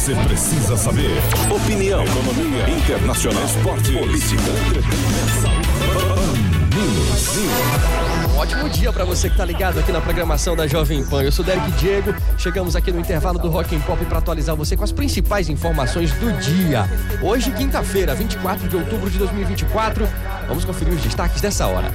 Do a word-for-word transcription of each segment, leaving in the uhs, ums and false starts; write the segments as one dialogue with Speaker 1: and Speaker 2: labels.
Speaker 1: você precisa saber. Opinião, economia, internacional, esporte, política,
Speaker 2: Um ótimo dia pra você que tá ligado aqui na programação da Jovem Pan. Eu sou Derek Diego, chegamos aqui no intervalo do Rock and Pop pra atualizar você com as principais informações do dia. Hoje, quinta-feira, vinte e quatro de outubro de dois mil e vinte e quatro, vamos conferir os destaques dessa hora.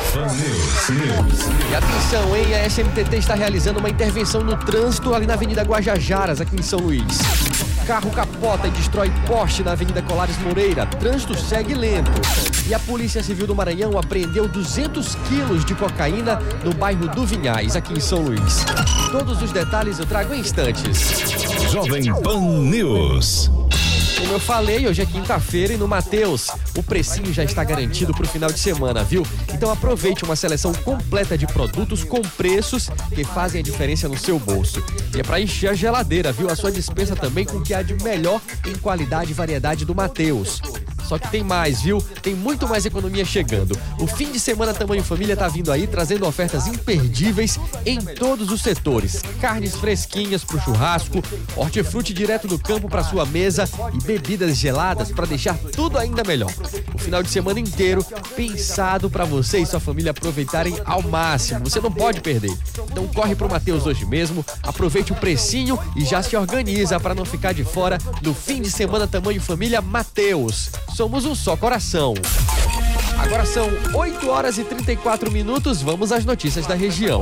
Speaker 2: E atenção, hein? A S M T T está realizando uma intervenção no trânsito ali na Avenida Guajajaras, aqui em São Luís. Carro capota e destrói poste na Avenida Colares Moreira. Trânsito segue lento. E a Polícia Civil do Maranhão apreendeu duzentos quilos de cocaína no bairro do Vinhais, aqui em São Luís. Todos os detalhes eu trago em instantes.
Speaker 1: Jovem Pan News.
Speaker 2: Como eu falei, hoje é quinta-feira e no Mateus, o precinho já está garantido para o final de semana, viu? Então aproveite uma seleção completa de produtos com preços que fazem a diferença no seu bolso. E é para encher a geladeira, viu? A sua despensa também com o que há de melhor em qualidade e variedade do Mateus. Só que tem mais, viu? Tem muito mais economia chegando. O fim de semana Tamanho Família tá vindo aí, trazendo ofertas imperdíveis em todos os setores. Carnes fresquinhas pro churrasco, hortifruti direto do campo pra sua mesa e bebidas geladas para deixar tudo ainda melhor. O final de semana inteiro pensado para você e sua família aproveitarem ao máximo. Você não pode perder. Então corre pro Mateus hoje mesmo, aproveite o precinho e já se organiza para não ficar de fora no fim de semana Tamanho Família Mateus. Somos um só coração. Agora são oito horas e trinta e quatro minutos. Vamos às notícias da região.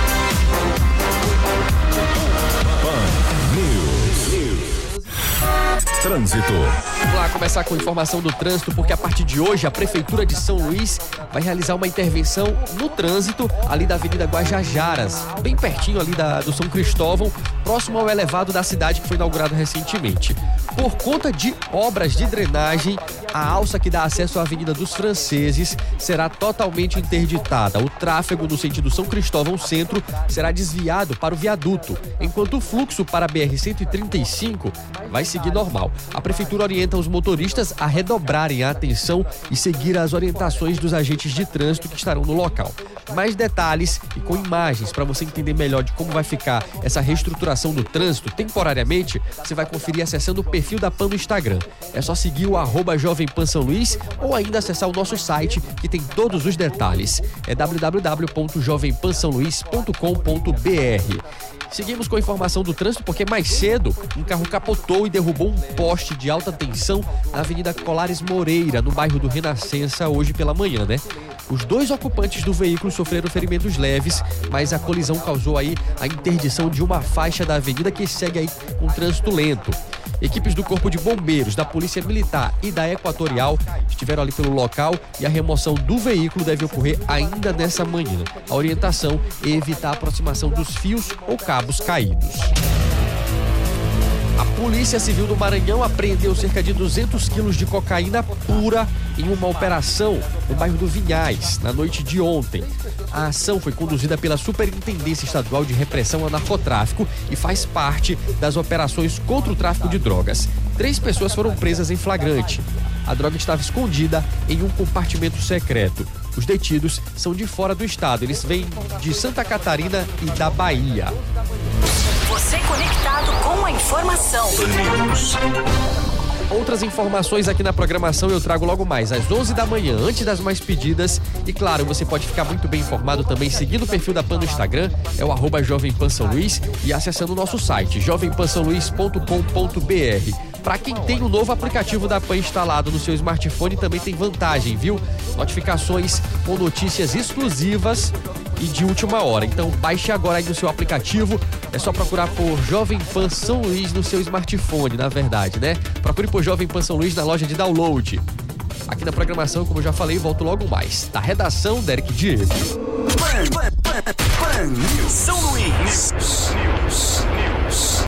Speaker 1: Trânsito.
Speaker 2: Vamos lá começar com informação do trânsito, porque a partir de hoje a Prefeitura de São Luís vai realizar uma intervenção no trânsito ali da Avenida Guajajaras, bem pertinho ali da, do São Cristóvão, próximo ao elevado da cidade que foi inaugurado recentemente. Por conta de obras de drenagem, a alça que dá acesso à Avenida dos Franceses será totalmente interditada. O tráfego no sentido São Cristóvão Centro será desviado para o viaduto, enquanto o fluxo para a B R cento e trinta e cinco vai seguir normal. A Prefeitura orienta os motoristas a redobrarem a atenção e seguir as orientações dos agentes de trânsito que estarão no local. Mais detalhes e com imagens para você entender melhor de como vai ficar essa reestruturação do trânsito temporariamente, você vai conferir acessando o perfil da Pan no Instagram. É só seguir o arroba Jovem Pan São Luís ou ainda acessar o nosso site que tem todos os detalhes. É w w w ponto jovem pan são luís ponto com ponto b r. Seguimos com a informação do trânsito porque mais cedo um carro capotou e derrubou um poste de alta tensão na Avenida Colares Moreira, no bairro do Renascença, hoje pela manhã, né? Os dois ocupantes do veículo sofreram ferimentos leves, mas a colisão causou aí a interdição de uma faixa da avenida que segue aí com trânsito lento. Equipes do Corpo de Bombeiros, da Polícia Militar e da Equatorial estiveram ali pelo local e a remoção do veículo deve ocorrer ainda nessa manhã. A orientação é evitar a aproximação dos fios ou cabos caídos. A Polícia Civil do Maranhão apreendeu cerca de duzentos quilos de cocaína pura em uma operação no bairro do Vinhais, na noite de ontem. A ação foi conduzida pela Superintendência Estadual de Repressão ao Narcotráfico e faz parte das operações contra o tráfico de drogas. Três pessoas foram presas em flagrante. A droga estava escondida em um compartimento secreto. Os detidos são de fora do estado. Eles vêm de Santa Catarina e da Bahia.
Speaker 3: Você conectado com a informação.
Speaker 2: Outras informações aqui na programação eu trago logo mais, às onze da manhã, antes das mais pedidas. E claro, você pode ficar muito bem informado também seguindo o perfil da Pan no Instagram, é o arroba Jovem Pan São Luís, e acessando o nosso site, jovem pan são luís ponto com ponto b r. Para quem tem o novo aplicativo da Pan instalado no seu smartphone, também tem vantagem, viu? Notificações com notícias exclusivas e de última hora. Então baixe agora aí no seu aplicativo, é só procurar por Jovem Pan São Luís no seu smartphone, na verdade, né? Procure por Jovem Pan São Luís na loja de download. Aqui na programação, como eu já falei, volto logo mais. Da redação, Derek Diego.
Speaker 3: Pan, Pan, Pan, Pan News. São Luís. News. News. News.